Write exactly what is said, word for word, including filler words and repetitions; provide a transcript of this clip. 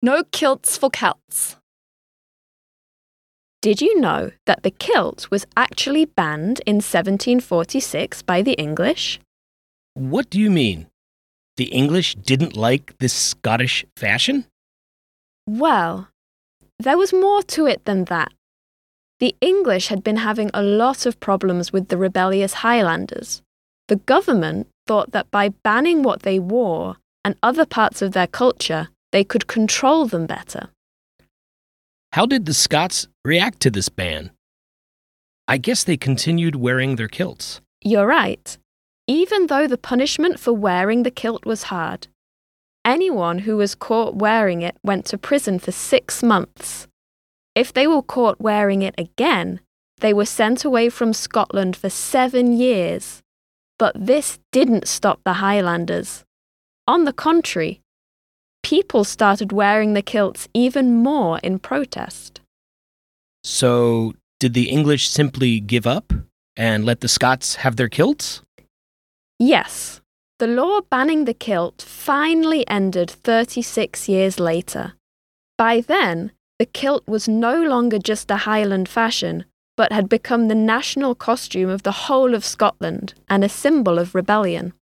No kilts for Celts. Did you know that the kilt was actually banned in seventeen forty-six by the English? What do you mean? The English didn't like this Scottish fashion? Well, there was more to it than that. The English had been having a lot of problems with the rebellious Highlanders. The government thought that by banning what they wore and other parts of their culture, they could control them better. How did the Scots react to this ban? I guess they continued wearing their kilts. You're right. Even though the punishment for wearing the kilt was hard, anyone who was caught wearing it went to prison for six months. If they were caught wearing it again, they were sent away from Scotland for seven years. But this didn't stop the Highlanders. On the contrary, people started wearing the kilts even more in protest. So, did the English simply give up and let the Scots have their kilts? Yes, the law banning the kilt finally ended thirty-six years later. By then, the kilt was no longer just a Highland fashion, but had become the national costume of the whole of Scotland and a symbol of rebellion.